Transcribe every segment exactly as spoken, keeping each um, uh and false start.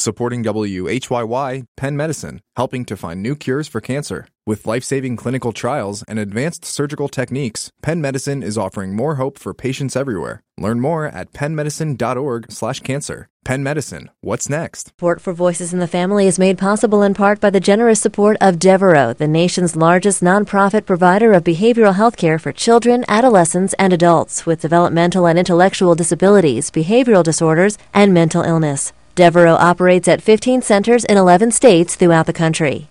Supporting W H Y Y, Penn Medicine, helping to find new cures for cancer. With life-saving clinical trials and advanced surgical techniques, Penn Medicine is offering more hope for patients everywhere. Learn more at penn medicine dot org slash cancer. Penn Medicine, what's next? Support for Voices in the Family is made possible in part by the generous support of Devereaux, the nation's largest nonprofit provider of behavioral health care for children, adolescents, and adults with developmental and intellectual disabilities, behavioral disorders, and mental illness. Devereaux operates at fifteen centers in eleven states throughout the country.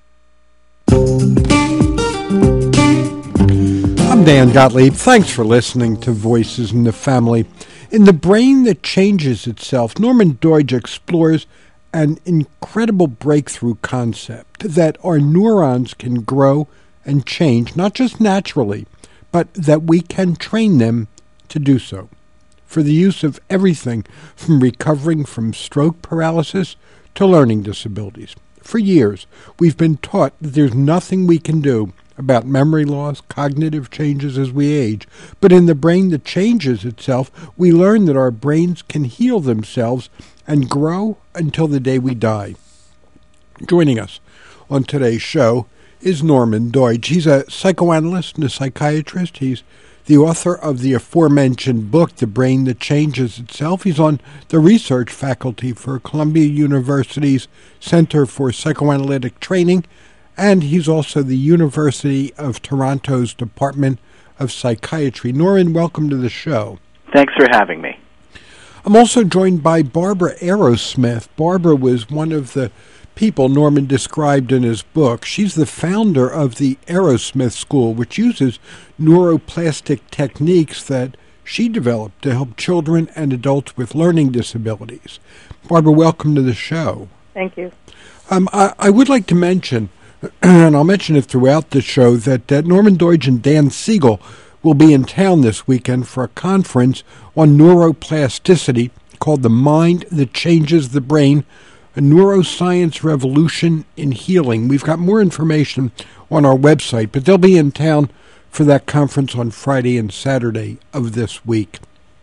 I'm Dan Gottlieb. Thanks for listening to Voices in the Family. In The Brain That Changes Itself, Norman Doidge explores an incredible breakthrough concept that our neurons can grow and change, not just naturally, but that we can train them to do so, for the use of everything from recovering from stroke paralysis to learning disabilities. For years, we've been taught that there's nothing we can do about memory loss, cognitive changes as we age. But in The Brain That Changes Itself, we learn that our brains can heal themselves and grow until the day we die. Joining us on today's show is Norman Doidge. He's a psychoanalyst and a psychiatrist. He's the author of the aforementioned book, The Brain That Changes Itself. He's on the research faculty for Columbia University's Center for Psychoanalytic Training, and he's also the University of Toronto's Department of Psychiatry. Norman, welcome to the show. Thanks for having me. I'm also joined by Barbara Arrowsmith. Barbara was one of the people Norman described in his book. She's the founder of the Arrowsmith School, which uses neuroplastic techniques that she developed to help children and adults with learning disabilities. Barbara, welcome to the show. Thank you. Um, I, I would like to mention, and I'll mention it throughout the show, that, that Norman Doidge and Dan Siegel will be in town this weekend for a conference on neuroplasticity called The Mind That Changes the Brain, a neuroscience revolution in healing. We've got more information on our website, but they'll be in town for that conference on Friday and Saturday of this week.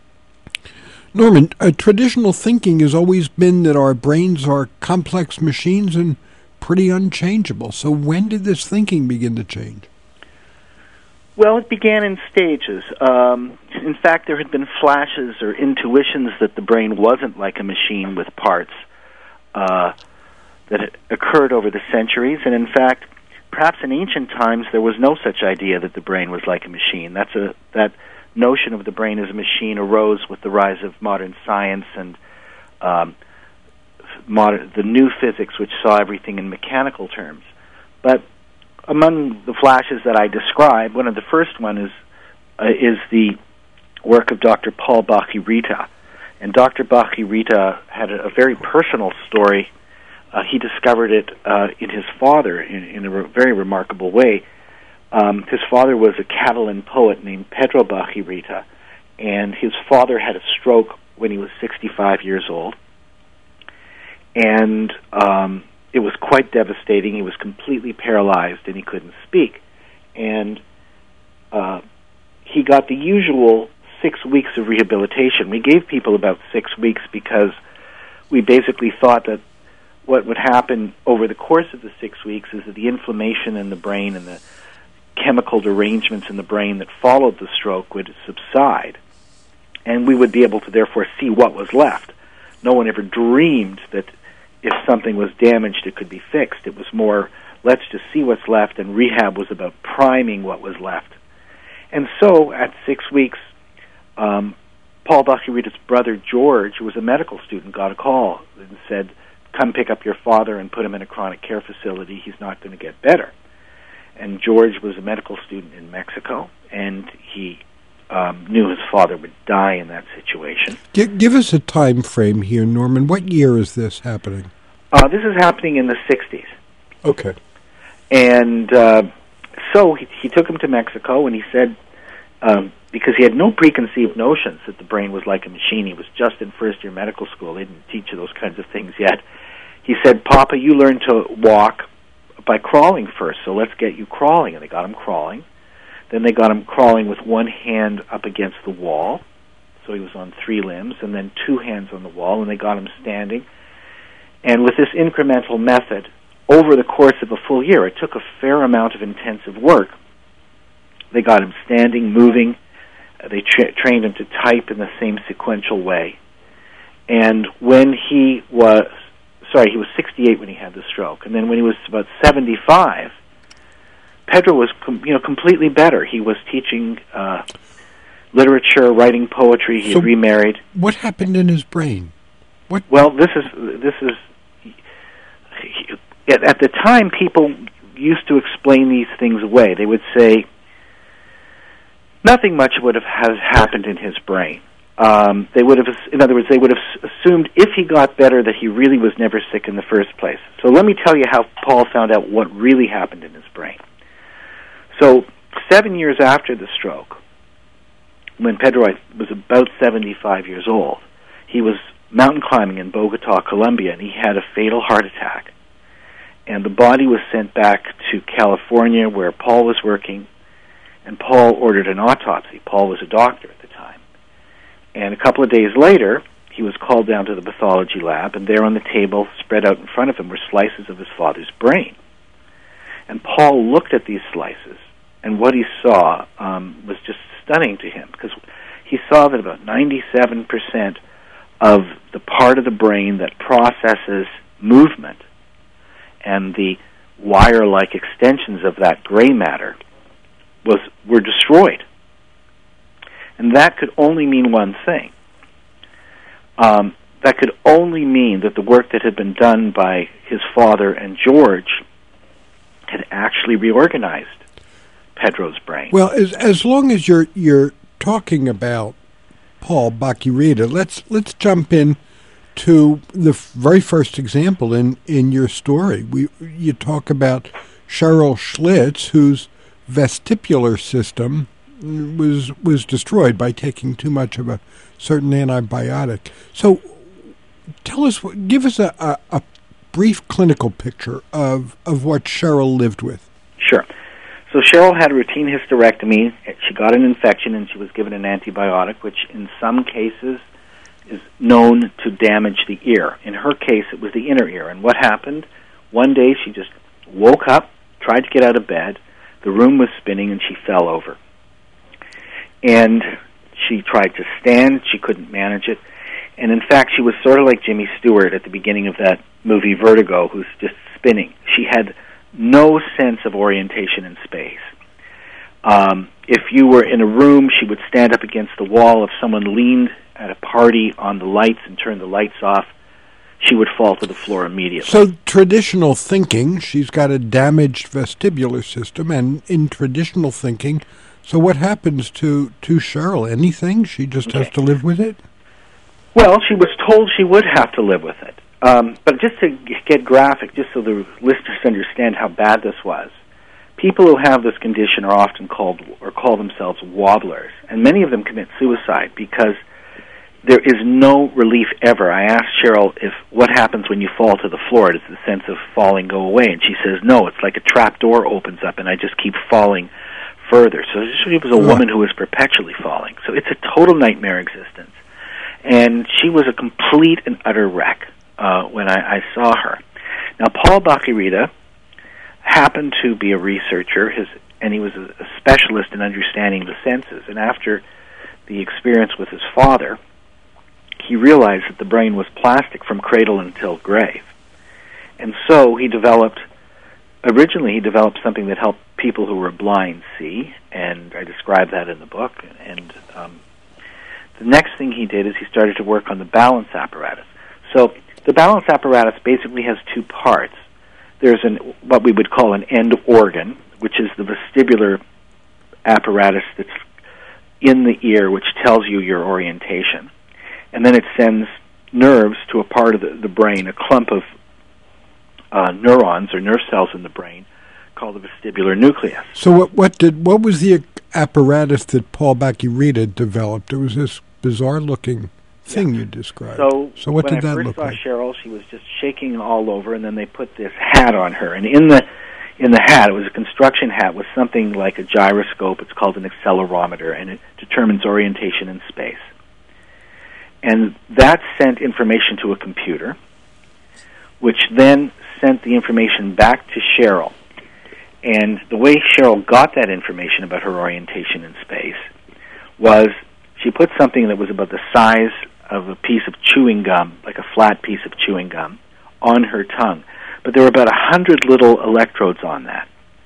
Norman, uh, traditional thinking has always been that our brains are complex machines and pretty unchangeable. So when did this thinking begin to change? Well, it began in stages. Um, in fact, there had been flashes or intuitions that the brain wasn't like a machine with parts. Uh, that had occurred over the centuries, and in fact, perhaps in ancient times there was no such idea that the brain was like a machine. That's a that notion of the brain as a machine arose with the rise of modern science and um, modern, the new physics, which saw everything in mechanical terms. But among the flashes that I describe, one of the first one is uh, is the work of Doctor Paul Bach-y-Rita. And Doctor Bach-y-Rita had a, a very personal story. Uh, he discovered it uh, in his father in, in a re- very remarkable way. Um, his father was a Catalan poet named Pedro Bach-y-Rita, and his father had a stroke when he was sixty-five years old. And um, it was quite devastating. He was completely paralyzed, and he couldn't speak. And uh, he got the usual six weeks of rehabilitation. We gave people about six weeks because we basically thought that what would happen over the course of the six weeks is that the inflammation in the brain and the chemical derangements in the brain that followed the stroke would subside, and we would be able to therefore see what was left. No one ever dreamed that if something was damaged, it could be fixed. It was more, let's just see what's left, and rehab was about priming what was left. And so at six weeks, Um, Paul Bach-y-Rita's brother, George, who was a medical student, got a call and said, come pick up your father and put him in a chronic care facility. He's not going to get better. And George was a medical student in Mexico, and he um, knew his father would die in that situation. Give, give us a time frame here, Norman. What year is this happening? Uh, this is happening in the sixties. Okay. And uh, so he, he took him to Mexico, and he said, um, because he had no preconceived notions that the brain was like a machine. He was just in first-year medical school. They didn't teach you those kinds of things yet. He said, Papa, you learn to walk by crawling first, so let's get you crawling. And they got him crawling. Then they got him crawling with one hand up against the wall, so he was on three limbs, and then two hands on the wall, and they got him standing. And with this incremental method, over the course of a full year, it took a fair amount of intensive work. They got him standing, moving. They tra- trained him to type in the same sequential way. And when he was, sorry, he was sixty-eight when he had the stroke. And then when he was about seventy-five, Pedro was com- you know, completely better. He was teaching uh, literature, writing poetry. He so had remarried. What happened in his brain? What? Well, this is, this is, he, at, at the time, people used to explain these things away. They would say, nothing much would have has happened in his brain. Um, they would have, in other words, they would have assumed if he got better that he really was never sick in the first place. So let me tell you how Paul found out what really happened in his brain. So seven years after the stroke, when Pedro was about seventy-five years old, he was mountain climbing in Bogota, Colombia, and he had a fatal heart attack. And the body was sent back to California, where Paul was working, and Paul ordered an autopsy. Paul was a doctor at the time. And a couple of days later, he was called down to the pathology lab, and there on the table, spread out in front of him, were slices of his father's brain. And Paul looked at these slices, and what he saw um, was just stunning to him, because he saw that about ninety-seven percent of the part of the brain that processes movement and the wire-like extensions of that gray matter was were destroyed. And that could only mean one thing. Um, that could only mean that the work that had been done by his father and George had actually reorganized Pedro's brain. Well, as as long as you're you're talking about Paul Bach-y-Rita, let's let's jump in to the very first example in, in your story. We you talk about Cheryl Schlitz, whose vestibular system was was destroyed by taking too much of a certain antibiotic. So, tell us, give us a, a, a brief clinical picture of of what Cheryl lived with. Sure. So Cheryl had a routine hysterectomy. She got an infection and she was given an antibiotic, which in some cases is known to damage the ear. In her case, it was the inner ear. And what happened? One day she just woke up, tried to get out of bed. The room was spinning and she fell over. And she tried to stand. She couldn't manage it. And in fact, she was sort of like Jimmy Stewart at the beginning of that movie Vertigo, who's just spinning. She had no sense of orientation in space. Um, if you were in a room, she would stand up against the wall. If someone leaned at a party on the lights and turned the lights off, she would fall to the floor immediately. So traditional thinking, she's got a damaged vestibular system, and in traditional thinking, so what happens to, to Cheryl? Anything? She just okay. has to live with it? Well, she was told she would have to live with it. Um, but just to get graphic, just so the listeners understand how bad this was, people who have this condition are often called or call themselves wobblers, and many of them commit suicide because there is no relief ever. I asked Cheryl if what happens when you fall to the floor. Does the sense of falling go away? And she says, no, it's like a trap door opens up and I just keep falling further. So she was a woman who was perpetually falling. So it's a total nightmare existence. And she was a complete and utter wreck uh, when I, I saw her. Now, Paul Bach-y-Rita happened to be a researcher, his, and he was a, a specialist in understanding the senses. And after the experience with his father, he realized that the brain was plastic from cradle until grave. And so he developed, originally he developed something that helped people who were blind see, and I describe that in the book. And um, the next thing he did is he started to work on the balance apparatus. So the balance apparatus basically has two parts. There's an what we would call an end organ, which is the vestibular apparatus that's in the ear, which tells you your orientation. And then it sends nerves to a part of the, the brain, a clump of uh, neurons or nerve cells in the brain called the vestibular nucleus. So what what did what was the apparatus that Paul Bach-y-Rita developed? There was this bizarre-looking thing yeah. you described. So, so what when did I that first look saw like? Cheryl, she was just shaking all over, and then they put this hat on her. And in the in the hat, it was a construction hat with something like a gyroscope. It's called an accelerometer, and it determines orientation in space. And that sent information to a computer, which then sent the information back to Cheryl. And the way Cheryl got that information about her orientation in space was she put something that was about the size of a piece of chewing gum, like a flat piece of chewing gum, on her tongue. But there were about a hundred little electrodes on that.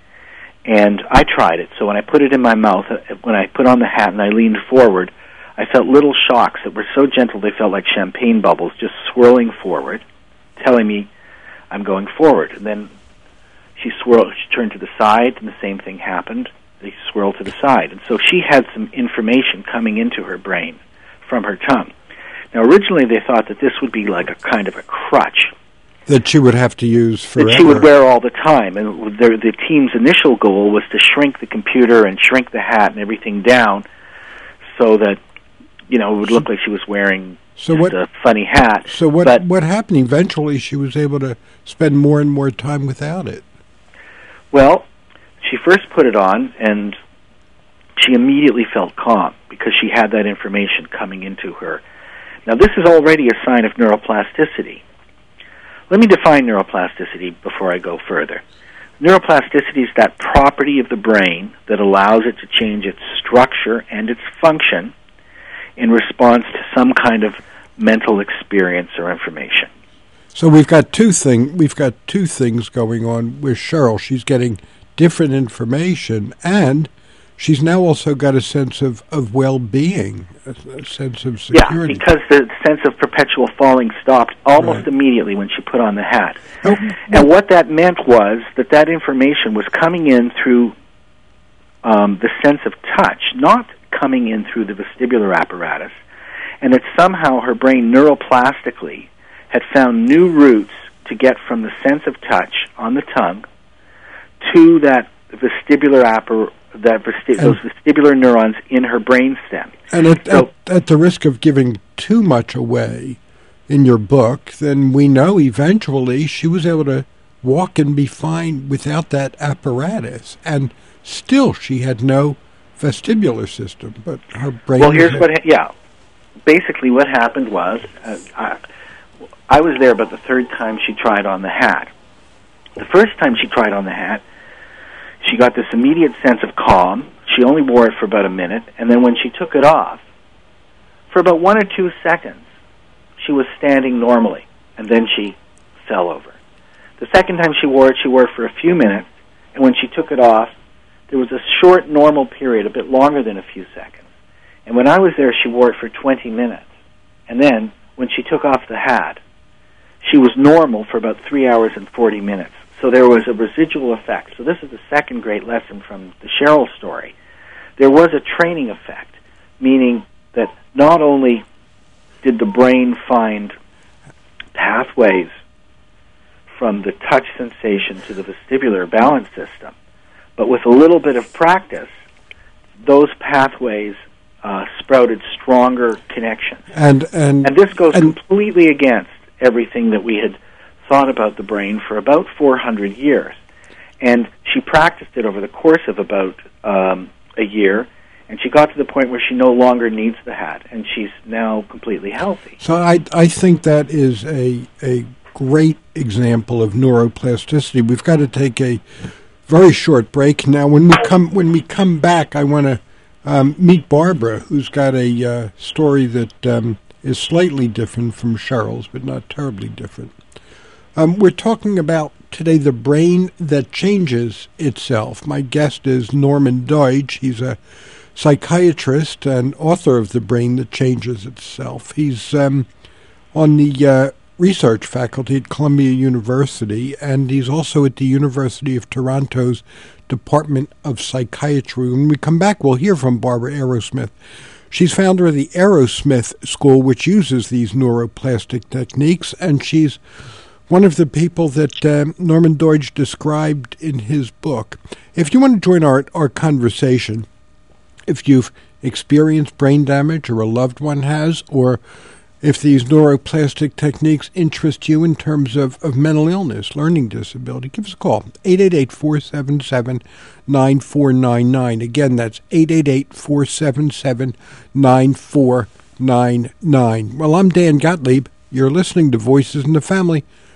And I tried it. So when I put it in my mouth, when I put on the hat and I leaned forward, I felt little shocks that were so gentle they felt like champagne bubbles just swirling forward, telling me I'm going forward. And then she swirled, she turned to the side, and the same thing happened. They swirled to the side. And so she had some information coming into her brain from her tongue. Now, originally they thought that this would be like a kind of a crutch that she would have to use forever. That she would wear all the time. And the, the team's initial goal was to shrink the computer and shrink the hat and everything down so that, you know, it would look like she was wearing so just what, a funny hat. So what, but, what happened? Eventually she was able to spend more and more time without it. Well, she first put it on, and she immediately felt calm because she had that information coming into her. Now, this is already a sign of neuroplasticity. Let me define neuroplasticity before I go further. Neuroplasticity is that property of the brain that allows it to change its structure and its function in response to some kind of mental experience or information. So we've got two thing we've got two things going on with Cheryl. She's getting different information, and she's now also got a sense of, of well-being, a, a sense of security. Yeah, because the sense of perpetual falling stopped almost right. immediately when she put on the hat. Oh, and what that meant was that that information was coming in through um, the sense of touch, not coming in through the vestibular apparatus, and that somehow her brain neuroplastically had found new routes to get from the sense of touch on the tongue to that vestibular apparatus, that vesti- those vestibular neurons in her brainstem. And at, so, at, at the risk of giving too much away in your book, then we know eventually she was able to walk and be fine without that apparatus. And still she had no vestibular system, but her brain... Well, here's what... Ha- yeah. Basically what happened was, uh, I, I was there about the third time she tried on the hat. The first time she tried on the hat, she got this immediate sense of calm. She only wore it for about a minute, and then when she took it off, for about one or two seconds, she was standing normally, and then she fell over. The second time she wore it, she wore it for a few minutes, and when she took it off, there was a short normal period, a bit longer than a few seconds. And when I was there, she wore it for twenty minutes. And then, when she took off the hat, she was normal for about three hours and forty minutes. So there was a residual effect. So this is the second great lesson from the Cheryl story. There was a training effect, meaning that not only did the brain find pathways from the touch sensation to the vestibular balance system, but with a little bit of practice, those pathways uh, sprouted stronger connections. And, and, and this goes and, completely against everything that we had thought about the brain for about four hundred years. And she practiced it over the course of about um, a year, and she got to the point where she no longer needs the hat, and she's now completely healthy. So I, I think that is a, a great example of neuroplasticity. We've got to take a very short break now. When we come when we come back, I want to um, meet Barbara, who's got a uh, story that um, is slightly different from Cheryl's, but not terribly different. Um, we're talking about today the brain that changes itself. My guest is Norman Doidge. He's a psychiatrist and author of The Brain That Changes Itself. He's um, on the uh, research faculty at Columbia University, and he's also at the University of Toronto's Department of Psychiatry. When we come back, we'll hear from Barbara Arrowsmith. She's founder of the Arrowsmith School, which uses these neuroplastic techniques, and she's one of the people that uh, Norman Doidge described in his book. If you want to join our, our conversation, if you've experienced brain damage or a loved one has, or if these neuroplastic techniques interest you in terms of, of mental illness, learning disability, give us a call, eight eight eight, four seven seven, nine four nine nine. Again, that's eight eight eight, four seven seven, nine four nine nine. Well, I'm Dan Gottlieb. You're listening to Voices in the Family.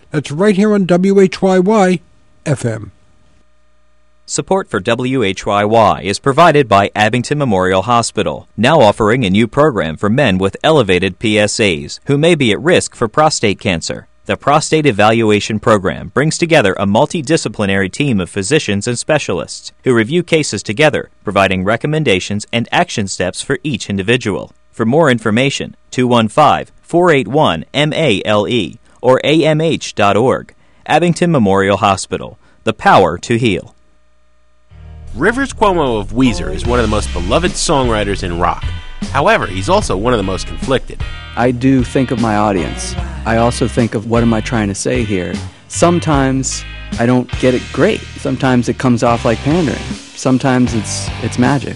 That's right here on W H Y Y F M. Support for W H Y Y is provided by Abington Memorial Hospital, now offering a new program for men with elevated P S As who may be at risk for prostate cancer. The Prostate Evaluation Program brings together a multidisciplinary team of physicians and specialists who review cases together, providing recommendations and action steps for each individual. For more information, two one five, four eight one, M A L E or A M H dot org. Abington Memorial Hospital, the power to heal. Rivers Cuomo of Weezer is one of the most beloved songwriters in rock. However, he's also one of the most conflicted. I do think of my audience. I also think of what am I trying to say here. Sometimes I don't get it great. Sometimes it comes off like pandering. Sometimes it's it's magic.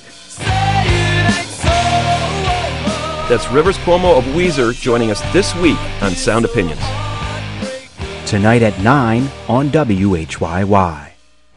That's Rivers Cuomo of Weezer joining us this week on Sound Opinions. Tonight at nine on W H Y Y.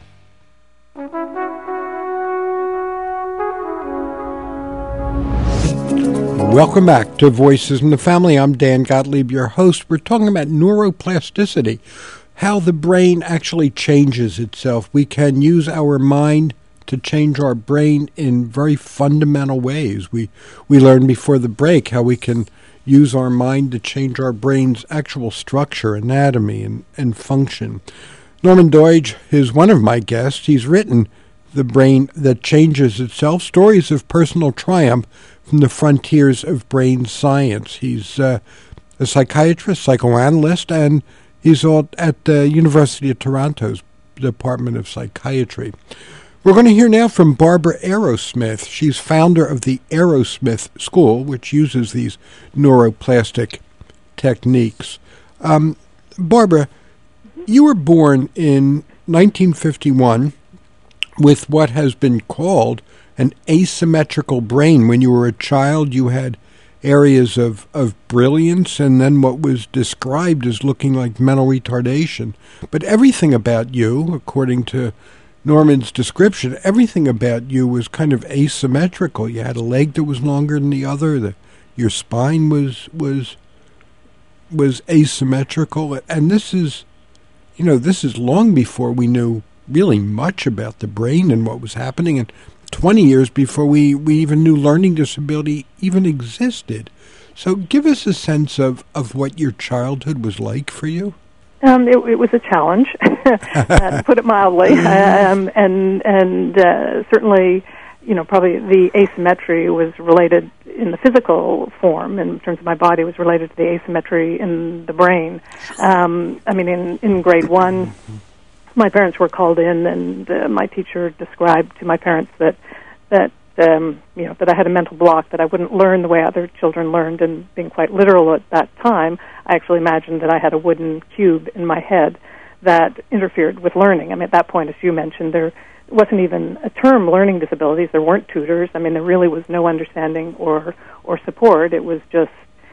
Welcome back to Voices in the Family. I'm Dan Gottlieb, your host. We're talking about neuroplasticity, how the brain actually changes itself. We can use our mind to change our brain in very fundamental ways. We we learned before the break how we can use our mind to change our brain's actual structure, anatomy, and, and function. Norman Doidge is one of my guests. He's written The Brain That Changes Itself, Stories of Personal Triumph from the Frontiers of Brain Science. He's uh, a psychiatrist, psychoanalyst, and he's all at the University of Toronto's Department of Psychiatry. We're going to hear now from Barbara Arrowsmith. She's founder of the Arrowsmith School, which uses these neuroplastic techniques. Um, Barbara, you were born in nineteen fifty-one with what has been called an asymmetrical brain. When you were a child, you had areas of, of brilliance and then what was described as looking like mental retardation. But everything about you, according to Norman's description, everything about you was kind of asymmetrical. You had a leg that was longer than the other. The, your spine was was was asymmetrical. And this is, you know, this is long before we knew really much about the brain and what was happening, and twenty years before we, we even knew learning disability even existed. So give us a sense of, of what your childhood was like for you. Um, it, it was a challenge, uh, to put it mildly, um, and and uh, certainly, you know, probably the asymmetry was related in the physical form, in terms of my body, was related to the asymmetry in the brain. Um, I mean, in, in grade one, my parents were called in, and uh, my teacher described to my parents that that um, you know that I had a mental block, that I wouldn't learn the way other children learned. And being quite literal at that time, I actually imagined that I had a wooden cube in my head that interfered with learning. I mean, at that point, as you mentioned, there wasn't even a term learning disabilities. There weren't tutors. I mean, there really was no understanding or or support. It was just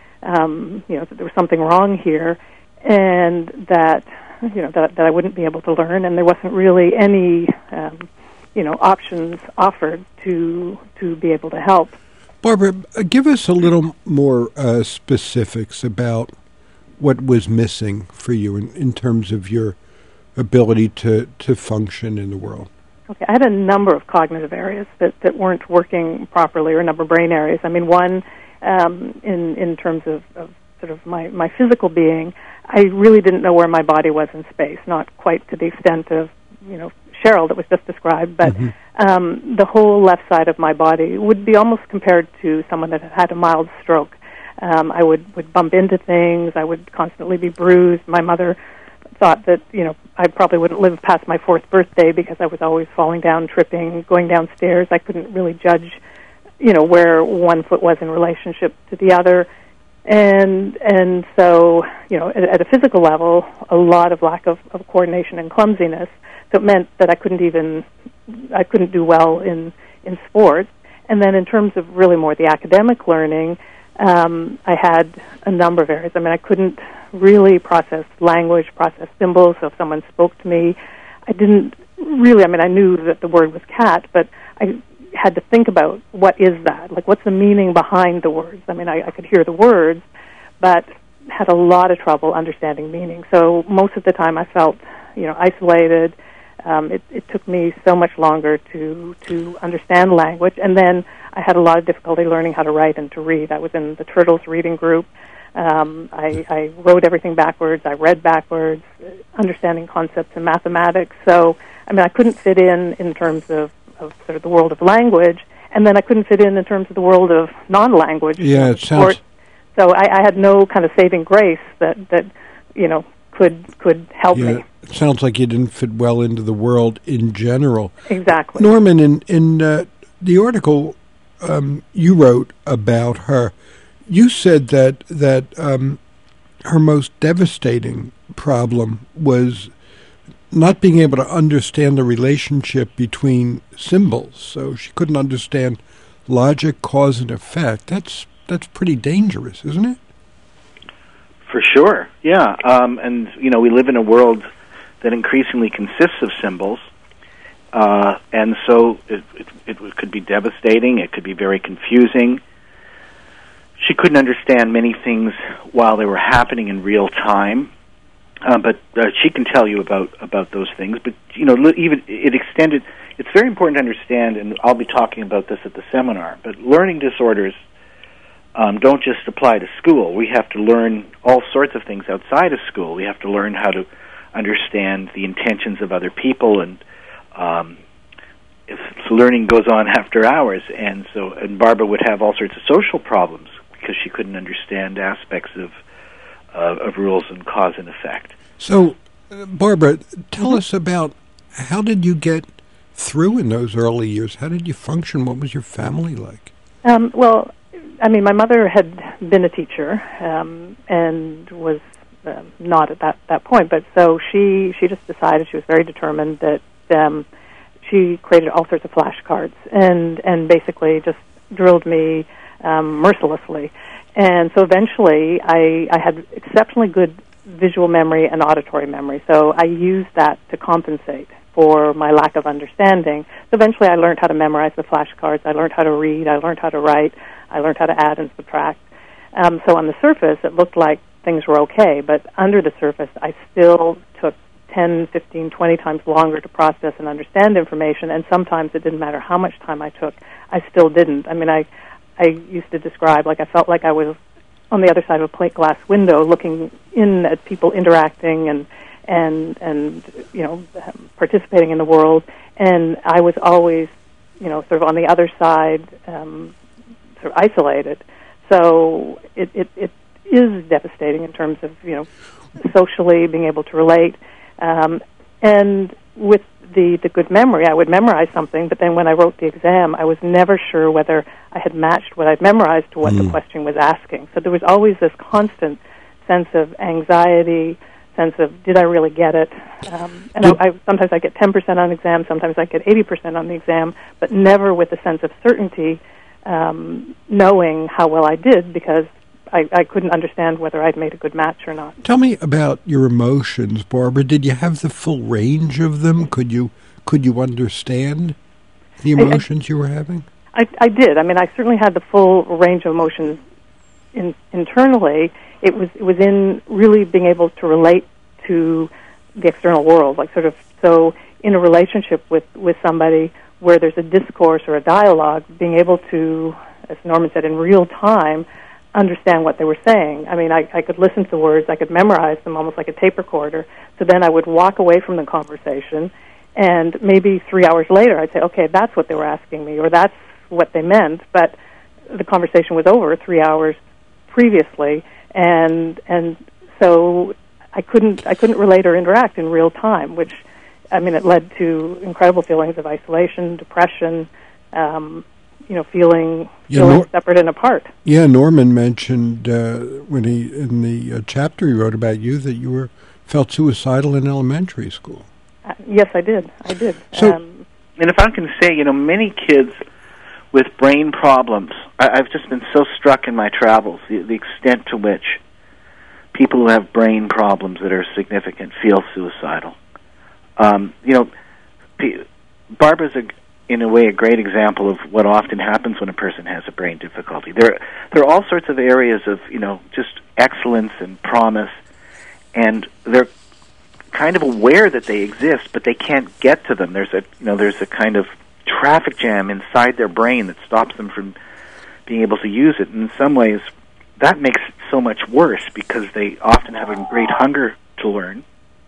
um, you know that there was something wrong here, and that. you know, that, that I wouldn't be able to learn, and there wasn't really any, um, you know, options offered to to be able to help. Barbara, uh, give us a little more uh, specifics about what was missing for you in, in terms of your ability to, to function in the world. Okay, I had a number of cognitive areas that, that weren't working properly, or a number of brain areas. I mean, one, um, in, in terms of, of sort of my, my physical being, I really didn't know where my body was in space, not quite to the extent of, you know, Cheryl that was just described, but mm-hmm. um, the whole left side of my body would be almost compared to someone that had had a mild stroke. Um, I would, would bump into things. I would constantly be bruised. My mother thought that, you know, I probably wouldn't live past my fourth birthday because I was always falling down, tripping, going downstairs. I couldn't really judge, you know, where one foot was in relationship to the other. And and so, you know, at, at a physical level, a lot of lack of, of coordination and clumsiness. So it meant that I couldn't even, I couldn't do well in, in sports. And then in terms of really more the academic learning, um, I had a number of areas. I mean, I couldn't really process language, process symbols. So if someone spoke to me, I didn't really, I mean, I knew that the word was cat, but I had to think about what is that? Like, what's the meaning behind the words? I mean, I, I could hear the words, but had a lot of trouble understanding meaning. So most of the time I felt, you know, isolated. Um, it, it took me so much longer to to understand language, and then I had a lot of difficulty learning how to write and to read. I was in the Turtles reading group. Um, I, I wrote everything backwards. I read backwards, understanding concepts in mathematics. So, I mean, I couldn't fit in in terms of, of sort of the world of language, and then I couldn't fit in in terms of the world of non-language. Yeah, it sounds... So I, I had no kind of saving grace that, that you know, could could help yeah, me. It sounds like you didn't fit well into the world in general. Exactly. Norman, in, in uh, the article um, you wrote about her, you said that that um, her most devastating problem was not being able to understand the relationship between symbols. So she couldn't understand logic, cause, and effect. That's that's pretty dangerous, isn't it? For sure, yeah. Um, and, you know, we live in a world that increasingly consists of symbols, uh, and so it, it, it could be devastating, it could be very confusing. She couldn't understand many things while they were happening in real time, uh, but uh, she can tell you about, about those things. But, you know, even it extended, it's very important to understand, and I'll be talking about this at the seminar, but learning disorders Um, don't just apply to school. We have to learn all sorts of things outside of school. We have to learn how to understand the intentions of other people, and um, if learning goes on after hours. And so, and Barbara would have all sorts of social problems because she couldn't understand aspects of uh, of rules and cause and effect. So, uh, Barbara, tell mm-hmm. us about how did you get through in those early years? How did you function? What was your family like? Um, well. I mean, my mother had been a teacher um, and was uh, not at that, that point, but so she, she just decided, she was very determined that um, she created all sorts of flashcards and, and basically just drilled me um, mercilessly. And so eventually I, I had exceptionally good visual memory and auditory memory, so I used that to compensate for my lack of understanding. So eventually I learned how to memorize the flashcards, I learned how to read, I learned how to write, I learned how to add and subtract. Um, so on the surface, it looked like things were okay, but under the surface, I still took ten, fifteen, twenty times longer to process and understand information, and sometimes it didn't matter how much time I took, I still didn't. I mean, I, I used to describe, like, I felt like I was on the other side of a plate glass window looking in at people interacting and, and, and you know, participating in the world, and I was always, you know, sort of on the other side, um, sort of isolated. So it, it, it is devastating in terms of, you know, socially being able to relate. Um, and with the, the good memory, I would memorize something, but then when I wrote the exam, I was never sure whether I had matched what I'd memorized to what mm. the question was asking. So there was always this constant sense of anxiety, sense of, did I really get it? Um, and I, I, sometimes I get ten percent on exam, sometimes I get eighty percent on the exam, but never with a sense of certainty, um, knowing how well I did, because I, I couldn't understand whether I'd made a good match or not. Tell me about your emotions, Barbara. Did you have the full range of them? Could you could you understand the emotions I, I, you were having? I, I did. I mean, I certainly had the full range of emotions in, internally. It was it was in really being able to relate to the external world, like sort of, so in a relationship with, with somebody where there's a discourse or a dialogue, being able to, as Norman said, in real time, understand what they were saying. I mean, I, I could listen to words, I could memorize them almost like a tape recorder, so then I would walk away from the conversation, and maybe three hours later I'd say, okay, that's what they were asking me, or that's what they meant, but the conversation was over three hours previously, and and so I couldn't I couldn't relate or interact in real time, which, I mean, it led to incredible feelings of isolation, depression, um, you know, feeling, yeah, feeling Nor- separate and apart. Yeah, Norman mentioned uh, when he in the uh, chapter he wrote about you that you were felt suicidal in elementary school. Uh, yes, I did. I did. So, um, and if I can say, you know, many kids with brain problems, I, I've just been so struck in my travels, the, the extent to which people who have brain problems that are significant feel suicidal. Um, you know, P- Barbara's a, in a way, a great example of what often happens when a person has a brain difficulty. There, there are all sorts of areas of, you know, just excellence and promise, and they're kind of aware that they exist, but they can't get to them. There's a, you know, there's a kind of traffic jam inside their brain that stops them from being able to use it. And in some ways, that makes it so much worse because they often have a great hunger to learn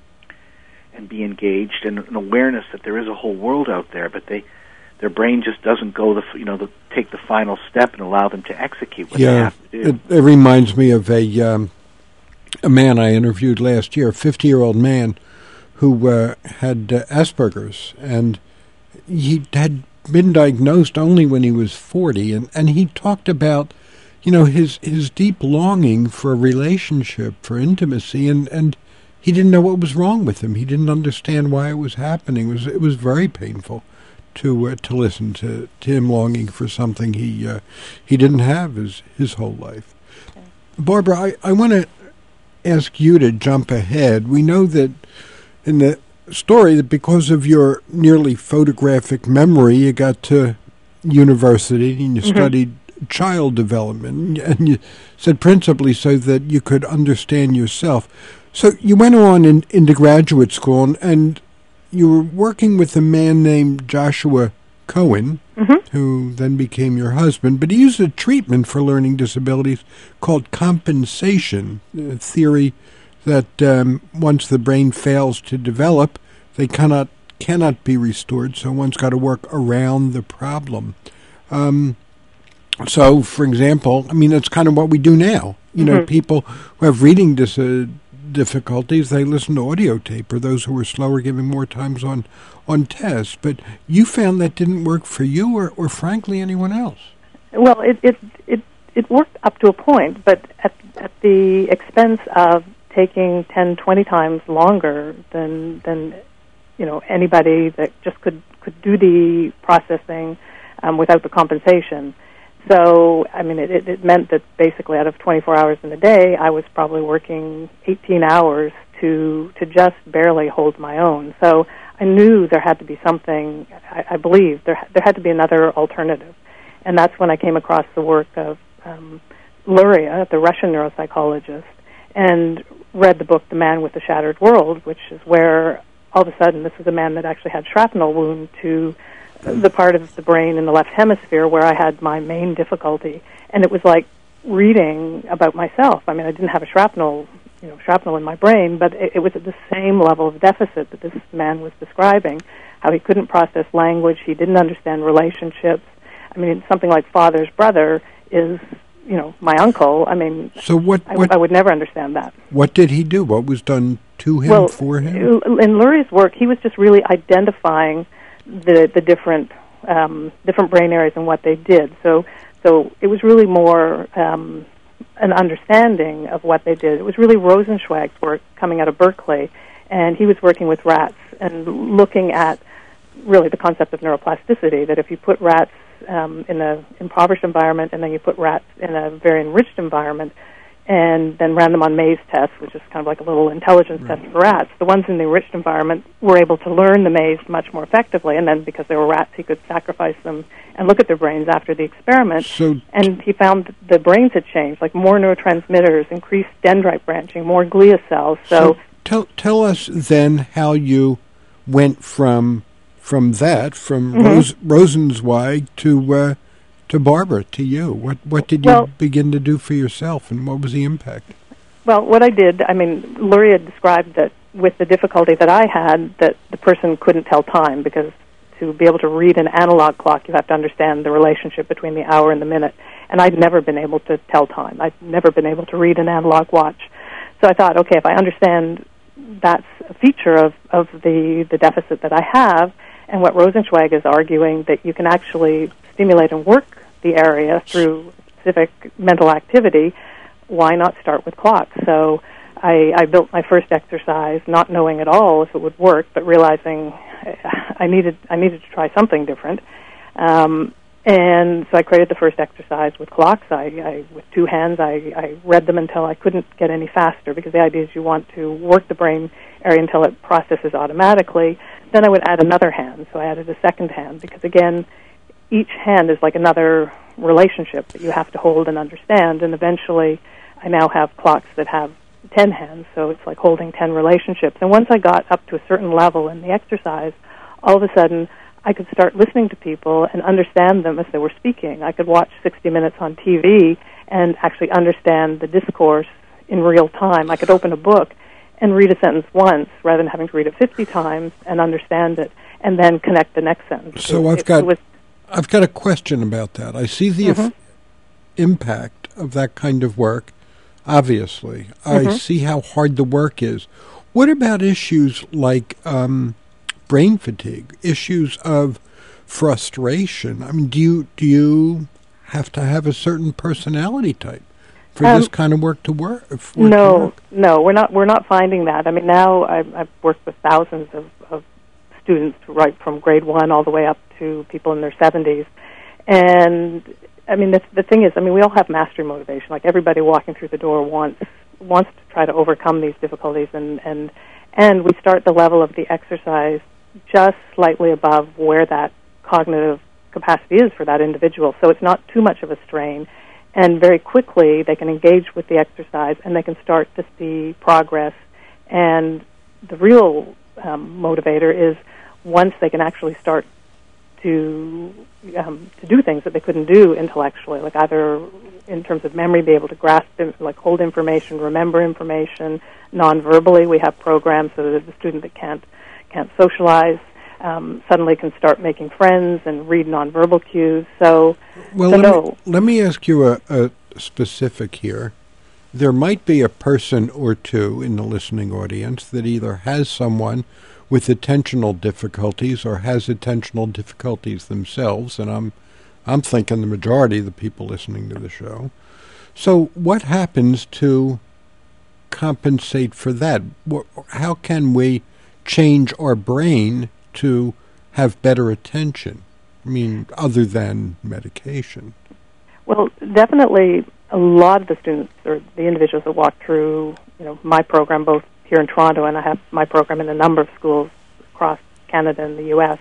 and be engaged, and an awareness that there is a whole world out there, but they, their brain just doesn't go the, you know, the, take the final step and allow them to execute what yeah, they have to do. It, it reminds me of a um, a man I interviewed last year, a fifty-year-old man who uh, had uh, Asperger's, and he had been diagnosed only when he was forty, and, and he talked about, you know, his his deep longing for a relationship, for intimacy, and, and he didn't know what was wrong with him. He didn't understand why it was happening. It was it was very painful to uh, to listen to, to him longing for something he uh, he didn't have his his whole life. Okay. Barbara, I, I want to ask you to jump ahead. We know that in the story that because of your nearly photographic memory, you got to university and you mm-hmm. studied child development, and you said principally so that you could understand yourself. So you went on in, into graduate school, and, and you were working with a man named Joshua Cohen, mm-hmm. who then became your husband, but he used a treatment for learning disabilities called compensation, a theory that um, once the brain fails to develop, they cannot cannot be restored, so one's got to work around the problem. Um, so, for example, I mean, that's kind of what we do now. You mm-hmm. know, people who have reading dis- uh, difficulties, they listen to audio tape, or those who are slower giving more times on, on tests. But you found that didn't work for you or, or frankly, anyone else. Well, it, it, it, it worked up to a point, but at, at the expense of taking ten, twenty times longer than than you know anybody that just could could do the processing um, without the compensation. So I mean, it, it, it meant that basically out of twenty-four hours in a day, I was probably working eighteen hours to to just barely hold my own. So I knew there had to be something. I, I believe there there had to be another alternative, and that's when I came across the work of um, Luria, the Russian neuropsychologist, and read the book The Man with the Shattered World, which is where all of a sudden this was a man that actually had shrapnel wound to the part of the brain in the left hemisphere where I had my main difficulty. And it was like reading about myself. I mean, I didn't have a shrapnel, you know, shrapnel in my brain, but it, it was at the same level of deficit that this man was describing, how he couldn't process language, he didn't understand relationships. I mean, something like father's brother is, you know, my uncle. I mean, so what, what, I, I would never understand that. What did he do? What was done to him, well, for him? In Lurie's work, he was just really identifying the the different um, different brain areas and what they did. So, so it was really more um, an understanding of what they did. It was really Rosenzweig's work coming out of Berkeley, and he was working with rats and looking at really the concept of neuroplasticity, that if you put rats um, in an impoverished environment and then you put rats in a very enriched environment and then ran them on maze tests, which is kind of like a little intelligence right. test for rats, the ones in the enriched environment were able to learn the maze much more effectively, and then because they were rats, he could sacrifice them and look at their brains after the experiment. So and he found the brains had changed, like more neurotransmitters, increased dendrite branching, more glia cells. So, so tell, tell us then how you went from from that, from mm-hmm. Rose, Rosenzweig to uh, to Barbara, to you. What what did you well, begin to do for yourself, and what was the impact? Well, what I did, I mean, Luria described that with the difficulty that I had, that the person couldn't tell time, because to be able to read an analog clock, you have to understand the relationship between the hour and the minute. And I'd never been able to tell time. I'd never been able to read an analog watch. So I thought, okay, if I understand that's a feature of, of the, the deficit that I have, and what Rosenzweig is arguing, that you can actually stimulate and work the area through specific mental activity, why not start with clocks? So I, I built my first exercise, not knowing at all if it would work, but realizing I needed I needed to try something different. Um, and so I created the first exercise with clocks. I, I with two hands, I, I read them until I couldn't get any faster, because the idea is you want to work the brain area until it processes automatically. then I would add another hand. So I added a second hand because, again, each hand is like another relationship that you have to hold and understand. And eventually I now have clocks that have ten hands, so it's like holding ten relationships. And once I got up to a certain level in the exercise, all of a sudden I could start listening to people and understand them as they were speaking. I could watch sixty minutes on T V and actually understand the discourse in real time. I could open a book and read a sentence once rather than having to read it fifty times and understand it and then connect the next sentence. So it, I've it, got it was, I've got a question about that. I see the mm-hmm. f- impact of that kind of work, obviously. Mm-hmm. I see how hard the work is. What about issues like um, brain fatigue, issues of frustration? I mean, do you do you have to have a certain personality type for um, this kind of work to work? Work no, to work? no, we're not. We're not finding that. I mean, now I've, I've worked with thousands of, of students, right from grade one all the way up to people in their seventies, and I mean, the, the thing is, I mean, we all have mastery motivation. Like everybody walking through the door wants wants to try to overcome these difficulties, and and and we start the level of the exercise just slightly above where that cognitive capacity is for that individual. So it's not too much of a strain, and very quickly they can engage with the exercise and they can start to see progress. And the real um, motivator is once they can actually start to um, to do things that they couldn't do intellectually, like either in terms of memory, be able to grasp, like hold information, remember information, non-verbally. We have programs so that the student that can't can't socialize um, suddenly can start making friends and read nonverbal cues. So, well, so let, no. me, let me ask you a, a specific here. There might be a person or two in the listening audience that either has someone with attentional difficulties or has attentional difficulties themselves, and I'm I'm thinking the majority of the people listening to the show. So what happens to compensate for that? What, how can we change our brain to have better attention? I mean, other than medication. Well, definitely a lot of the students or the individuals that walk through, you know, my program, both here in Toronto, and I have my program in a number of schools across Canada and the U S,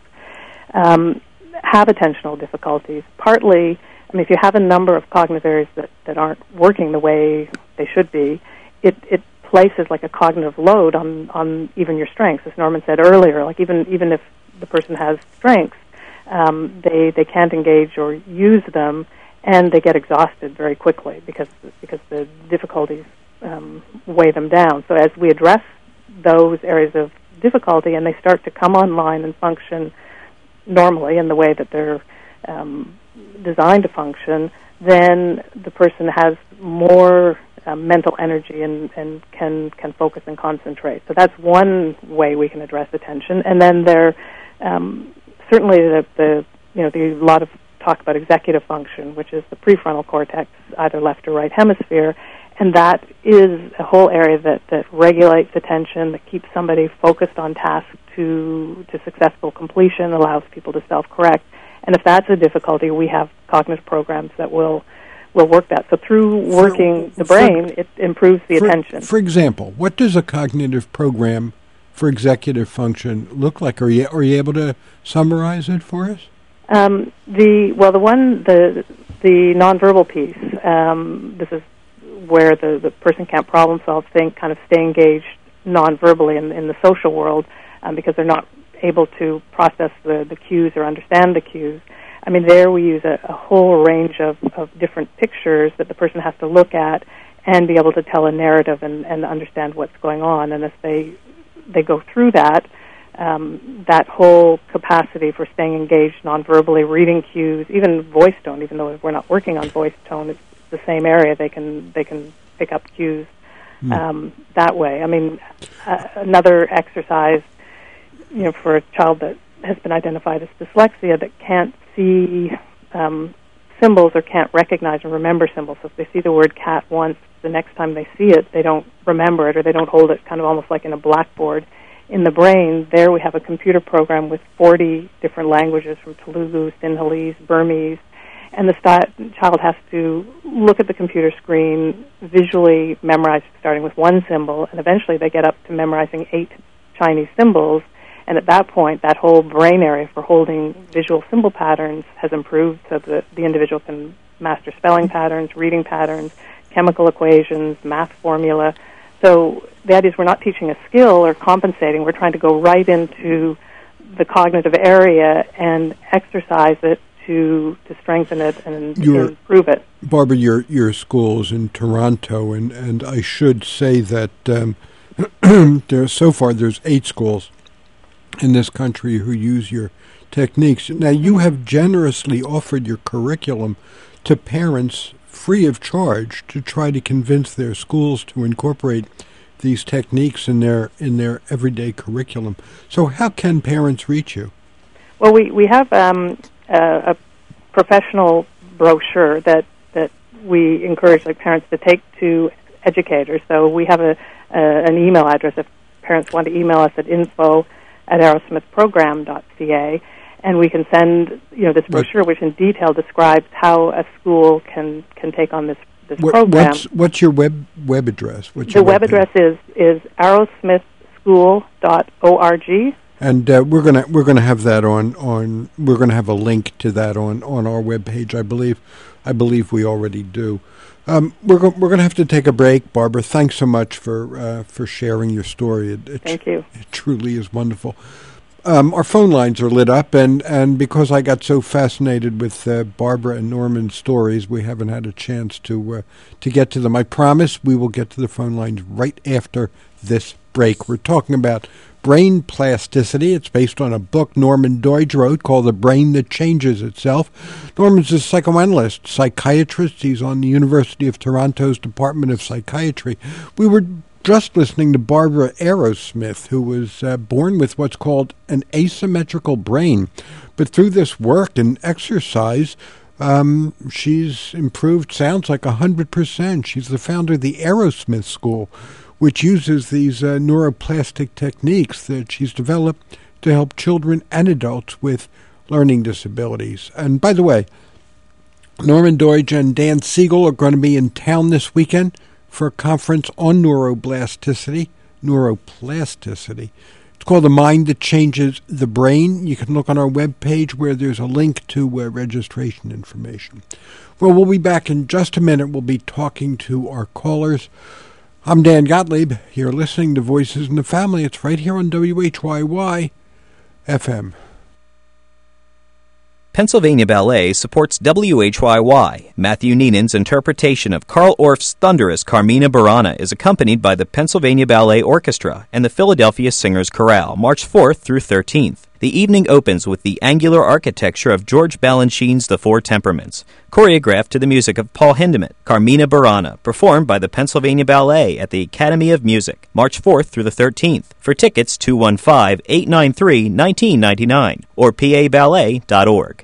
um, have attentional difficulties. Partly, I mean, if you have a number of cognitive areas that, that aren't working the way they should be, it, it places like a cognitive load on, on even your strengths. As Norman said earlier, like even even if the person has strengths, um, they, they can't engage or use them, and they get exhausted very quickly because because the difficulties um, weigh them down. So as we address those areas of difficulty and they start to come online and function normally in the way that they're um, designed to function, then the person has more uh, mental energy and, and can can focus and concentrate. So that's one way we can address attention. And then there um, certainly the, the you know the a lot of talk about executive function, which is the prefrontal cortex, either left or right hemisphere, and that is a whole area that, that regulates attention, that keeps somebody focused on task to to successful completion, allows people to self-correct. And if that's a difficulty, we have cognitive programs that will will work that. So through working for, the brain, for, it improves the for, attention. For example, what does a cognitive program for executive function look like? Are you are you able to summarize it for us? Um, the well, the one the the nonverbal piece. Um, this is where the, the person can't problem solve, think, kind of stay engaged non-verbally in, in the social world um, because they're not able to process the, the cues or understand the cues. I mean, there we use a, a whole range of, of different pictures that the person has to look at and be able to tell a narrative and, and understand what's going on. And if they they go through that, um, that whole capacity for staying engaged non-verbally, reading cues, even voice tone, even though we're not working on voice tone, it's the same area. They can they can pick up cues um, mm. that way. I mean, uh, another exercise, you know, for a child that has been identified as dyslexia that can't see um, symbols or can't recognize and remember symbols. So if they see the word cat once, the next time they see it, they don't remember it, or they don't hold it kind of almost like in a blackboard. In the brain, there we have a computer program with forty different languages from Telugu, Sinhalese, Burmese, and the st- child has to look at the computer screen, visually memorize, starting with one symbol, and eventually they get up to memorizing eight Chinese symbols, And at that point, that whole brain area for holding visual symbol patterns has improved so that the individual can master spelling patterns, reading patterns, chemical equations, math formula. So the idea is we're not teaching a skill or compensating. We're trying to go right into the cognitive area and exercise it to to strengthen it and your, improve it. Barbara, your your school is in Toronto, and, and I should say that um, there so far there's eight schools in this country who use your techniques. Now, you have generously offered your curriculum to parents free of charge to try to convince their schools to incorporate these techniques in their in their everyday curriculum. So how can parents reach you? Well, we, we have um, a, a professional brochure that, that we encourage like parents to take to educators. So we have a, a an email address if parents want to email us at info at arrowsmithprogram dot c a, and we can send you know this brochure which in detail describes how a school can, can take on this, this what, program. What's, what's your web web address? What's the your web, web address is, is arrowsmith school dot org. And uh, we're gonna we're gonna have that on, on we're gonna have a link to that on, on our webpage. I believe I believe we already do. Um, we're go- we're gonna have to take a break, Barbara. Thanks so much for uh, for sharing your story. It, it Thank you. It truly is wonderful. Um, our phone lines are lit up, and, and because I got so fascinated with uh, Barbara and Norman's stories, we haven't had a chance to uh, to get to them. I promise we will get to the phone lines right after this break. We're talking about brain plasticity. It's based on a book Norman Doidge wrote called The Brain That Changes Itself. Norman's a psychoanalyst, psychiatrist. He's on the University of Toronto's Department of Psychiatry. We were just listening to Barbara Arrowsmith, who was uh, born with what's called an asymmetrical brain. But through this work and exercise, um, she's improved, sounds like one hundred percent. She's the founder of the Arrowsmith School, which uses these uh, neuroplastic techniques that she's developed to help children and adults with learning disabilities. And by the way, Norman Doidge and Dan Siegel are going to be in town this weekend for a conference on neuroplasticity, neuroplasticity. It's called The Mind That Changes the Brain. You can look on our webpage where there's a link to uh, registration information. Well, we'll be back in just a minute. We'll be talking to our callers. I'm Dan Gottlieb. You're listening to Voices in the Family. It's right here on W H Y Y F M. Pennsylvania Ballet supports W H Y Y. Matthew Neenan's interpretation of Carl Orff's thunderous Carmina Burana is accompanied by the Pennsylvania Ballet Orchestra and the Philadelphia Singers Chorale, March fourth through thirteenth. The evening opens with the angular architecture of George Balanchine's The Four Temperaments, choreographed to the music of Paul Hindemith. Carmina Burana, performed by the Pennsylvania Ballet at the Academy of Music, March fourth through the thirteenth. For tickets, two one five, eight nine three, one nine nine nine or p a ballet dot org.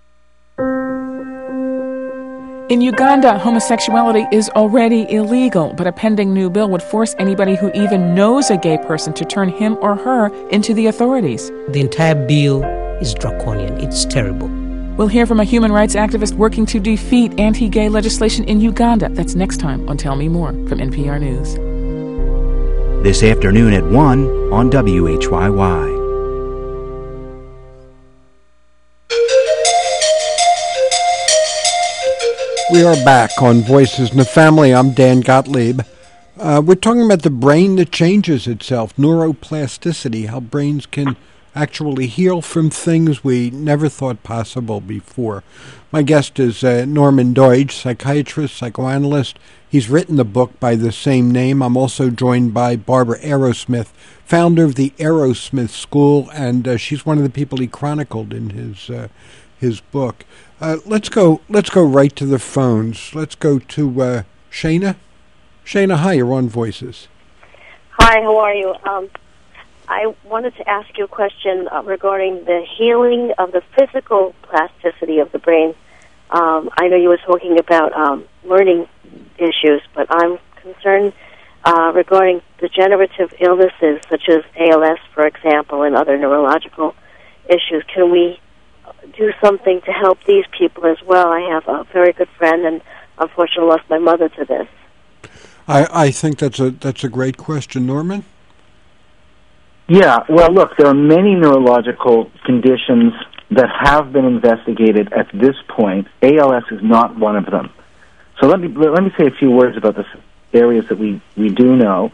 In Uganda, homosexuality is already illegal, but a pending new bill would force anybody who even knows a gay person to turn him or her into the authorities. The entire bill is draconian. It's terrible. We'll hear from a human rights activist working to defeat anti-gay legislation in Uganda. That's next time on Tell Me More from N P R News. This afternoon at one on W H Y Y. We are back on Voices in the Family. I'm Dan Gottlieb. Uh, we're talking about the brain that changes itself, neuroplasticity, how brains can actually heal from things we never thought possible before. My guest is uh, Norman Doidge, psychiatrist, psychoanalyst. He's written the book by the same name. I'm also joined by Barbara Arrowsmith, founder of the Arrowsmith School, and uh, she's one of the people he chronicled in his uh, his book. Uh, let's go. Let's go right to the phones. Let's go to uh, Shana. Shana, hi. You're on Voices. Hi. How are you? Um, I wanted to ask you a question uh, regarding the healing of the physical plasticity of the brain. Um, I know you were talking about um, learning issues, but I'm concerned uh, regarding degenerative illnesses such as A L S, for example, and other neurological issues. Can we do something to help these people as well? I have a very good friend, and unfortunately lost my mother to this. I, I think that's a that's a great question, Norman. Yeah, well, look, there are many neurological conditions that have been investigated at this point. A L S is not one of them. So let me let me say a few words about the areas that we, we do know,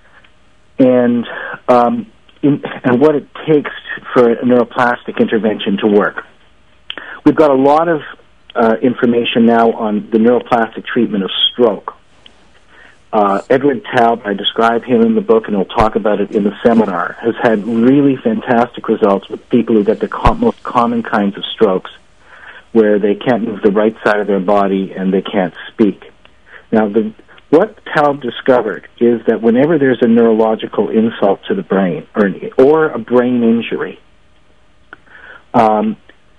and um, in, and what it takes for a neuroplastic intervention to work. We've got a lot of uh, information now on the neuroplastic treatment of stroke. Uh, Edward Taub, I describe him in the book, and we'll talk about it in the seminar, has had really fantastic results with people who get the com- most common kinds of strokes, where they can't move the right side of their body and they can't speak. Now, the, what Taub discovered is that whenever there's a neurological insult to the brain, or, or a brain injury, um,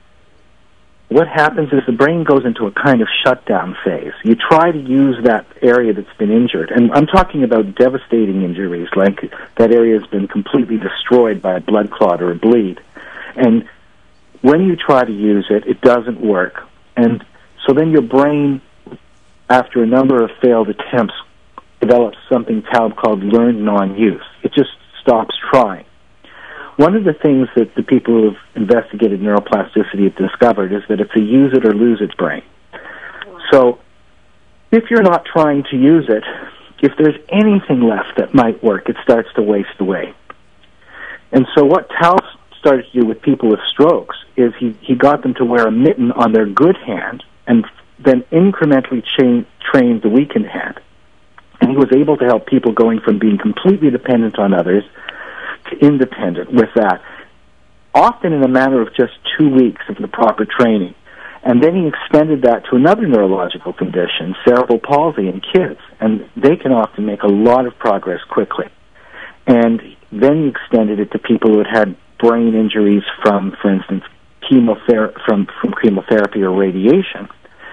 what happens is the brain goes into a kind of shutdown phase. You try to use that area that's been injured, and I'm talking about devastating injuries, like that area has been completely destroyed by a blood clot or a bleed. And when you try to use it, it doesn't work. And so then your brain, after a number of failed attempts, develops something Taub called learned non-use. It just stops trying. One of the things that the people who have investigated neuroplasticity have discovered is that it's a use it or lose it brain. So if you're not trying to use it, if there's anything left that might work, it starts to waste away. And so what Taub started to do with people with strokes is he, he got them to wear a mitten on their good hand and then incrementally cha- trained the weakened hand. And he was able to help people going from being completely dependent on others to independent with that, often in a matter of just two weeks of the proper training. And then he extended that to another neurological condition, cerebral palsy in kids, and they can often make a lot of progress quickly. And then he extended it to people who had had brain injuries from, for instance, chemotherapy, from, from chemotherapy or radiation,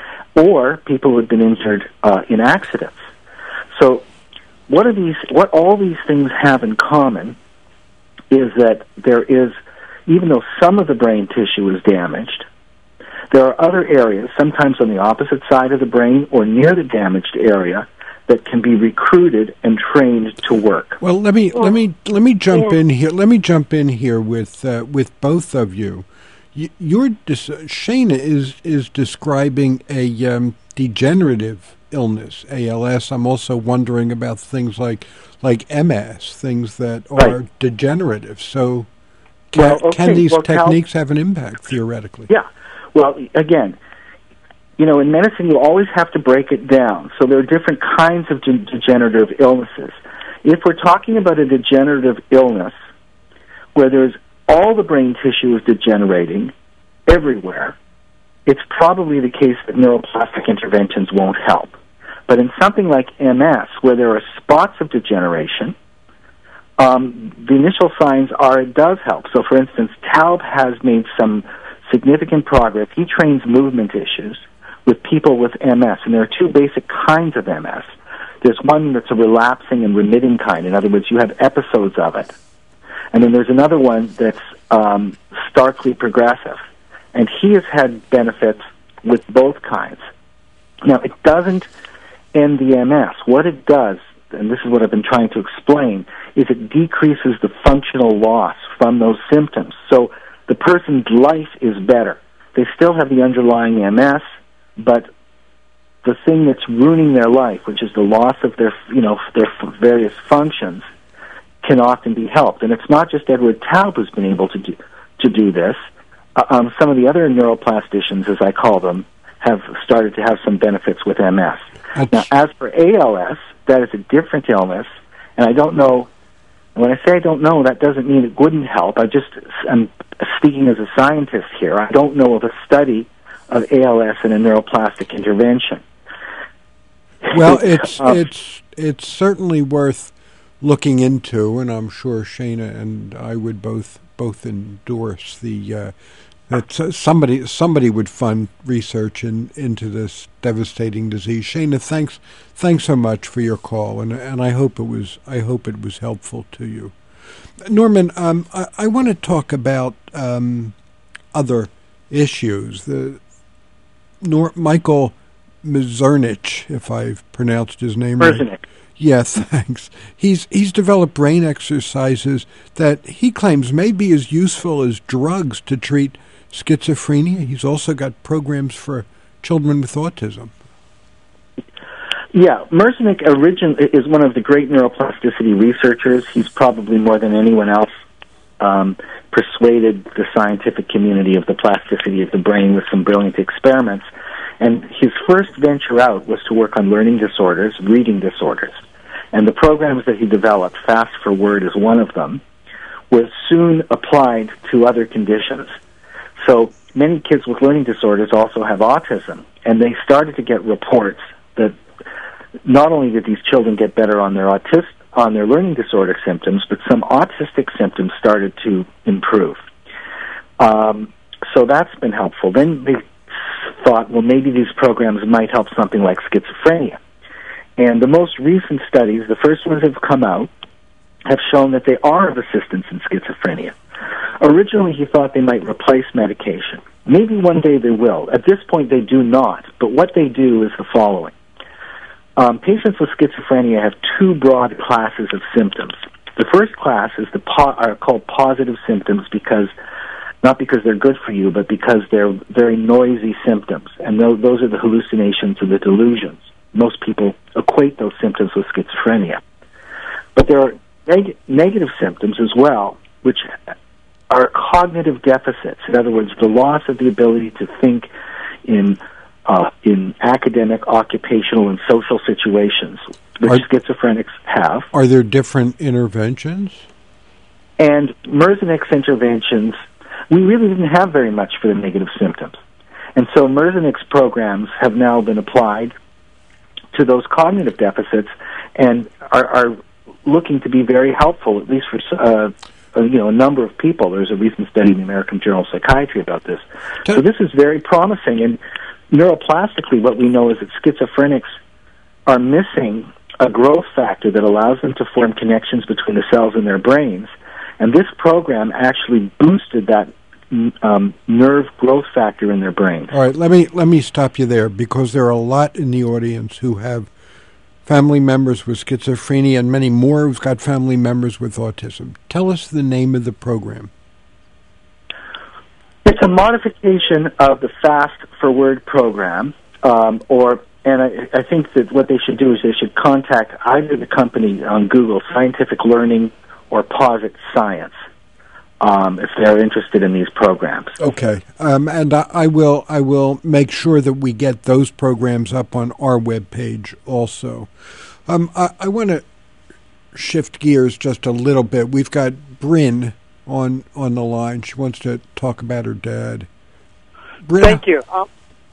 or people who had been injured uh, in accidents. So what are these? What all these things have in common is that there is, even though some of the brain tissue is damaged, there are other areas, sometimes on the opposite side of the brain or near the damaged area, that can be recruited and trained to work. Well, let me let me let me jump in here. Let me jump in here with uh, with both of you. Y- Your dis- Shana is is describing a um, degenerative illness, A L S. I'm also wondering about things like like M S, things that are right. degenerative. So, can, well, okay. can these well, techniques Cal- have an impact theoretically? Yeah. Well, again, you know, in medicine, you always have to break it down. So there are different kinds of de- degenerative illnesses. If we're talking about a degenerative illness where there's all the brain tissue is degenerating everywhere, it's probably the case that neuroplastic interventions won't help. But in something like M S, where there are spots of degeneration, um, the initial signs are it does help. So, for instance, Taub has made some significant progress. He trains movement issues with people with M S, and there are two basic kinds of M S. There's one that's a relapsing and remitting kind. In other words, you have episodes of it. And then there's another one that's um, starkly progressive. And he has had benefits with both kinds. Now, it doesn't end the M S. What it does, and this is what I've been trying to explain, is it decreases the functional loss from those symptoms. So the person's life is better. They still have the underlying M S, but the thing that's ruining their life, which is the loss of their, you know, their various functions, can often be helped. And it's not just Edward Taub who's been able to do, to do this. Uh, um, some of the other neuroplasticians, as I call them, have started to have some benefits with M S. That's... Now, as for A L S, that is a different illness, and I don't know, when I say I don't know, that doesn't mean it wouldn't help. I just, I'm speaking as a scientist here. I don't know of a study of A L S and a neuroplastic intervention. Well, it's uh, it's it's certainly worth looking into, and I'm sure Shana and I would both both endorse the uh, that somebody somebody would fund research in, into this devastating disease. Shana, thanks thanks so much for your call, and and I hope it was I hope it was helpful to you. Norman, um, I, I want to talk about um, other issues. The Nor- Michael Mizernich, if I've pronounced his name Merzenich. right. Yeah, thanks. He's he's developed brain exercises that he claims may be as useful as drugs to treat schizophrenia. He's also got programs for children with autism. Yeah, Merzenich origin is one of the great neuroplasticity researchers. He's probably more than anyone else um, persuaded the scientific community of the plasticity of the brain with some brilliant experiments. And his first venture out was to work on learning disorders, reading disorders. And the programs that he developed, Fast for Word is one of them, was soon applied to other conditions. So many kids with learning disorders also have autism, and they started to get reports that not only did these children get better on their autis- on their learning disorder symptoms, but some autistic symptoms started to improve. Um, so that's been helpful. Then they thought, well, maybe these programs might help something like schizophrenia. And the most recent studies, the first ones that have come out, have shown that they are of assistance in schizophrenia. Originally, he thought they might replace medication. Maybe one day they will. At this point, they do not. But what they do is the following. Um, patients with schizophrenia have two broad classes of symptoms. The first class is the po- are called positive symptoms because, not because they're good for you, but because they're very noisy symptoms. And those, those are the hallucinations and the delusions. Most people equate those symptoms with schizophrenia. But there are neg- negative symptoms as well, which are cognitive deficits. In other words, the loss of the ability to think in uh, in academic, occupational, and social situations, which are, schizophrenics have. Are there different interventions? And Merzenich's interventions, we really didn't have very much for the negative symptoms. And so Merzenich's programs have now been applied to those cognitive deficits and are, are looking to be very helpful, at least for uh, uh, you know a number of people. There's a recent study in the American Journal of Psychiatry about this. So this is very promising. And neuroplastically, what we know is that schizophrenics are missing a growth factor that allows them to form connections between the cells in their brains. And this program actually boosted that um, nerve growth factor in their brains. All right, let me let me stop you there, because there are a lot in the audience who have family members with schizophrenia and many more who've got family members with autism. Tell us the name of the program. It's a modification of the Fast for Word program, um, or and I, I think that what they should do is they should contact either the company on Google, Scientific Learning, or Posit Science, um, if they're interested in these programs. Okay, um, and I, I will I will make sure that we get those programs up on our webpage also. Um, I, I want to shift gears just a little bit. We've got Bryn on on the line. She wants to talk about her dad. Bryn, Thank you. Um,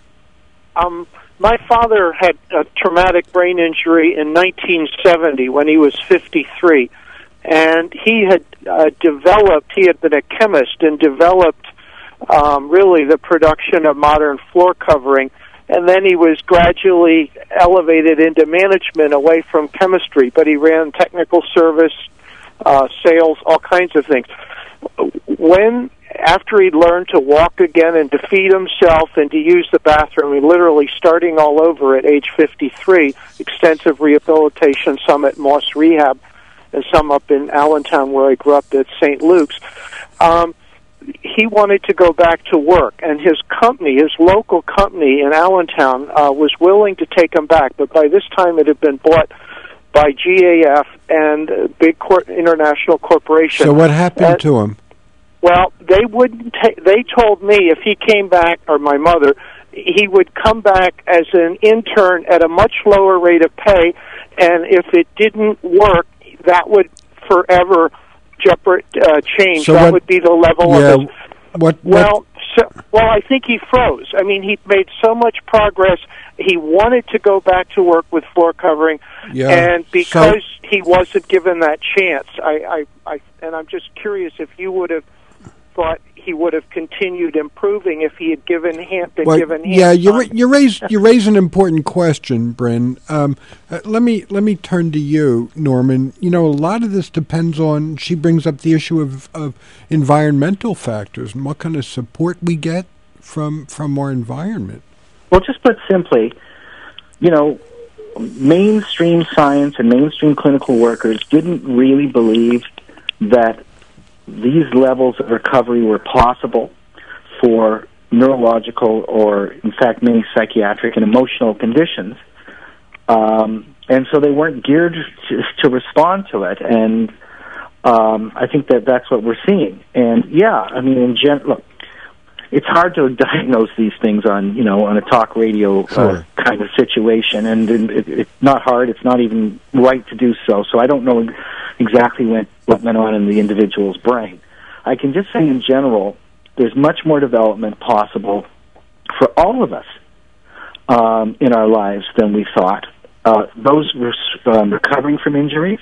um, my father had a traumatic brain injury in nineteen seventy when he was fifty-three. And he had uh, developed, he had been a chemist and developed um, really the production of modern floor covering. And then he was gradually elevated into management away from chemistry, but he ran technical service, uh, sales, all kinds of things. When, after he learned to walk again and to feed himself and to use the bathroom, he literally starting all over at age fifty-three, extensive rehabilitation, some at Moss Rehab, and some up in Allentown where I grew up at Saint Luke's. Um, he wanted to go back to work, and his company, his local company in Allentown, uh, was willing to take him back, but by this time it had been bought by G A F and a big cor- international corporation. So what happened and, to him? Well, they wouldn't. Ta- they told me if he came back, or my mother, he would come back as an intern at a much lower rate of pay, and if it didn't work, that would forever jeopard, uh, change. So that what, would be the level yeah, of his... What, what? Well, so, well, I think he froze. I mean, he made so much progress. He wanted to go back to work with floor covering, yeah, and because so, he wasn't given that chance, I, I, I, and I'm just curious if you would have thought he would have continued improving if he had given hand, been well, given hand. Yeah, you ra- you raise you raise an important question, Bryn. Um, uh, let me let me turn to you, Norman. You know, a lot of this depends on. She brings up the issue of, of environmental factors and what kind of support we get from from our environment. Well, just put simply, you know, mainstream science and mainstream clinical workers didn't really believe that these levels of recovery were possible for neurological or, in fact, many psychiatric and emotional conditions. Um, and so they weren't geared to, to respond to it. And um, I think that that's what we're seeing. And, yeah, I mean, in general, look, it's hard to diagnose these things on, you know, on a talk radio Sure. uh, kind of situation. And it, it's not hard. It's not even right to do so. So I don't know exactly what, what went on in the individual's brain. I can just say in general, there's much more development possible for all of us um, in our lives than we thought. Uh, those res- um, recovering from injuries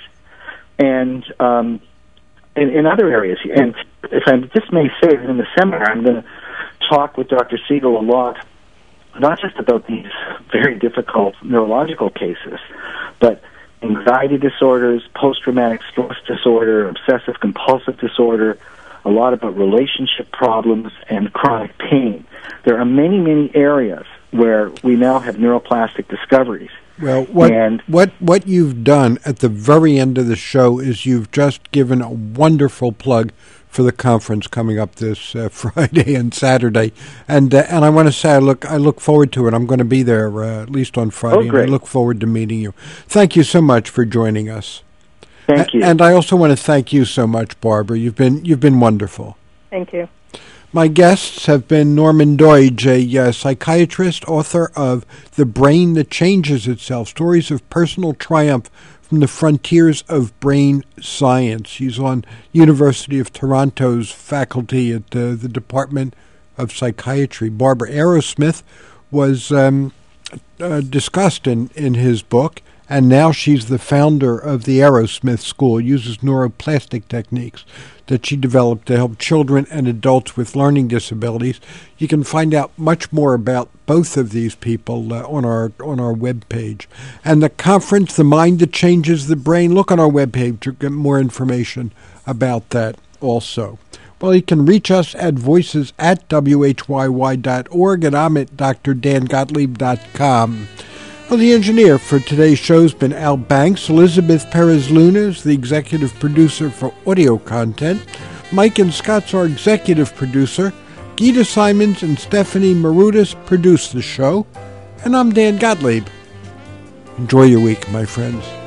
and um, in, in other areas. And if I just may say, in the seminar, I'm going to talk with Doctor Siegel a lot, not just about these very difficult neurological cases, but anxiety disorders, post-traumatic stress disorder, obsessive-compulsive disorder, a lot about relationship problems and chronic pain. There are many, many areas where we now have neuroplastic discoveries. Well, what, and what what you've done at the very end of the show is you've just given a wonderful plug for the conference coming up this uh, Friday and Saturday, and uh, and I want to say I look I look forward to it. I'm going to be there uh, at least on Friday, oh, and great. I look forward to meeting you. Thank you so much for joining us. Thank you. And I also want to thank you so much, Barbara. You've been you've been wonderful. Thank you. My guests have been Norman Doidge, a uh, psychiatrist, author of The Brain That Changes Itself, Stories of Personal Triumph from the Frontiers of Brain Science. He's on University of Toronto's faculty at uh, the Department of Psychiatry. Barbara Arrowsmith was um, uh, discussed in, in his book, and now she's the founder of the Arrowsmith School, uses neuroplastic techniques that she developed to help children and adults with learning disabilities. You can find out much more about both of these people uh, on our on our webpage. And the conference, The Mind That Changes the Brain, look on our webpage to get more information about that also. Well, you can reach us at voices at w h y y dot org, and I'm at d r dan gottlieb dot com. Well, the engineer for today's show has been Al Banks. Elizabeth Perez-Luna is the executive producer for audio content. Mike and Scott's our executive producer. Gita Simons and Stephanie Marudas produce the show. And I'm Dan Gottlieb. Enjoy your week, my friends.